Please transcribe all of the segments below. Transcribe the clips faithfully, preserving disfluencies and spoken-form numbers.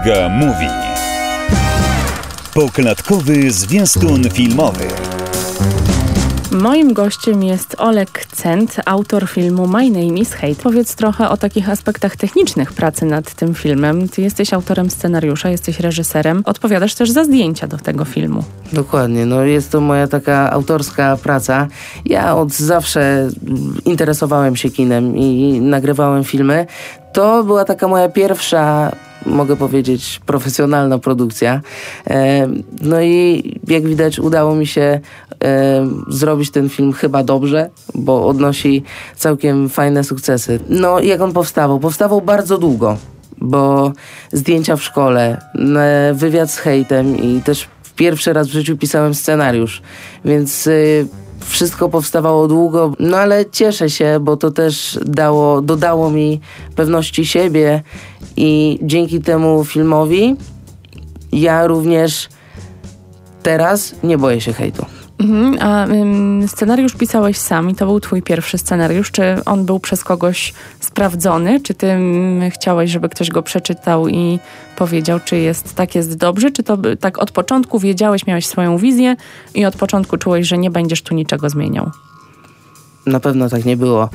Iga Mówi. Poklatkowy zwiastun filmowy. Moim gościem jest Oleg Cent, autor filmu My Name is Hate. Powiedz trochę o takich aspektach technicznych pracy nad tym filmem. Ty jesteś autorem scenariusza, jesteś reżyserem. Odpowiadasz też za zdjęcia do tego filmu. Dokładnie, no jest to moja taka autorska praca. Ja od zawsze interesowałem się kinem i nagrywałem filmy. To była taka moja pierwsza, mogę powiedzieć, profesjonalna produkcja. E, no i jak widać udało mi się e, zrobić ten film chyba dobrze, bo odnosi całkiem fajne sukcesy. No jak on powstawał? Powstawał bardzo długo, bo zdjęcia w szkole, e, wywiad z hejtem i też pierwszy raz w życiu pisałem scenariusz, więc... E, Wszystko powstawało długo, no ale cieszę się, bo to też dało, dodało mi pewności siebie i dzięki temu filmowi ja również teraz nie boję się hejtu. Mhm, a ym, scenariusz pisałeś sam i to był twój pierwszy scenariusz. Czy on był przez kogoś sprawdzony? Czy ty ym, chciałeś, żeby ktoś go przeczytał i powiedział, czy jest tak jest dobrze? Czy to tak od początku wiedziałeś, miałeś swoją wizję i od początku czułeś, że nie będziesz tu niczego zmieniał? Na pewno tak nie było.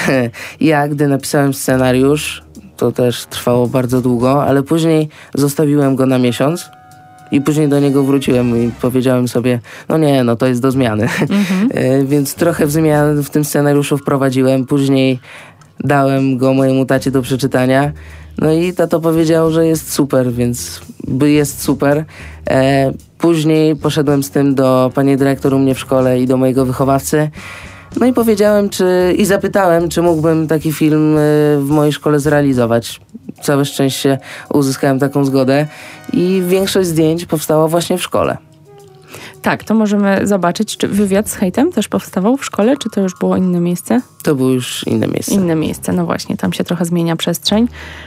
Ja, gdy napisałem scenariusz, to też trwało bardzo długo, ale później zostawiłem go na miesiąc. I później do niego wróciłem i powiedziałem sobie, no nie, no to jest do zmiany. Mm-hmm. Więc trochę w zmian w tym scenariuszu wprowadziłem. Później dałem go mojemu tacie do przeczytania. No i tato powiedział, że jest super, więc jest super. E, później poszedłem z tym do pani dyrektor u mnie w szkole i do mojego wychowawcy. No i powiedziałem, czy i zapytałem, czy mógłbym taki film w mojej szkole zrealizować. Całe szczęście uzyskałem taką zgodę i większość zdjęć powstała właśnie w szkole. Tak, to możemy zobaczyć. Czy wywiad z hejtem też powstawał w szkole, czy to już było inne miejsce? To było już inne miejsce. Inne miejsce, no właśnie, tam się trochę zmienia przestrzeń.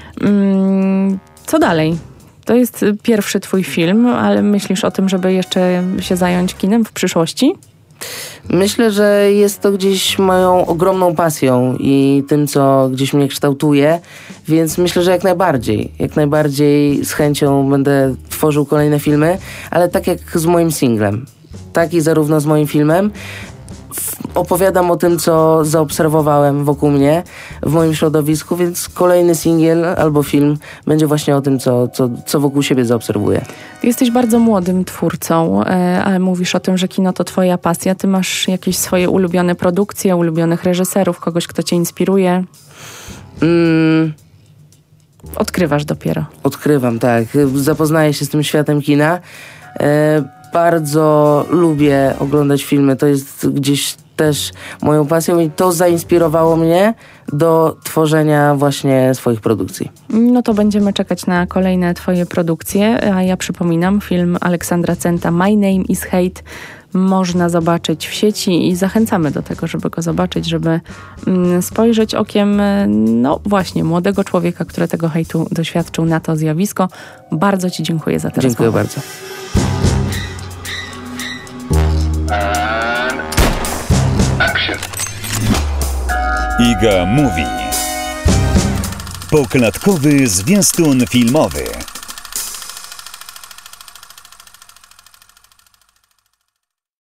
Hmm, co dalej? To jest pierwszy twój film, ale myślisz o tym, żeby jeszcze się zająć kinem w przyszłości? Myślę, że jest to gdzieś moją ogromną pasją i tym, co gdzieś mnie kształtuje, więc myślę, że jak najbardziej. Jak najbardziej z chęcią będę tworzył kolejne filmy, ale tak jak z moim singlem. Tak i zarówno z moim filmem. Opowiadam o tym, co zaobserwowałem wokół mnie, w moim środowisku, więc kolejny singiel albo film będzie właśnie o tym, co, co, co wokół siebie zaobserwuję. Ty jesteś bardzo młodym twórcą, ale mówisz o tym, że kino to twoja pasja. Ty masz jakieś swoje ulubione produkcje, ulubionych reżyserów, kogoś, kto cię inspiruje? Mm. Odkrywasz dopiero. Odkrywam, tak. Zapoznaję się z tym światem kina. E, bardzo lubię oglądać filmy. To jest gdzieś też moją pasją i to zainspirowało mnie do tworzenia właśnie swoich produkcji. No to będziemy czekać na kolejne twoje produkcje, a ja przypominam, film Aleksandra Centa My Name is Hate można zobaczyć w sieci i zachęcamy do tego, żeby go zobaczyć, żeby mm, spojrzeć okiem, no właśnie, młodego człowieka, który tego hejtu doświadczył, na to zjawisko. Bardzo ci dziękuję za tę Dziękuję rozmowę. bardzo. Iga Mówi. Poklatkowy zwiastun filmowy.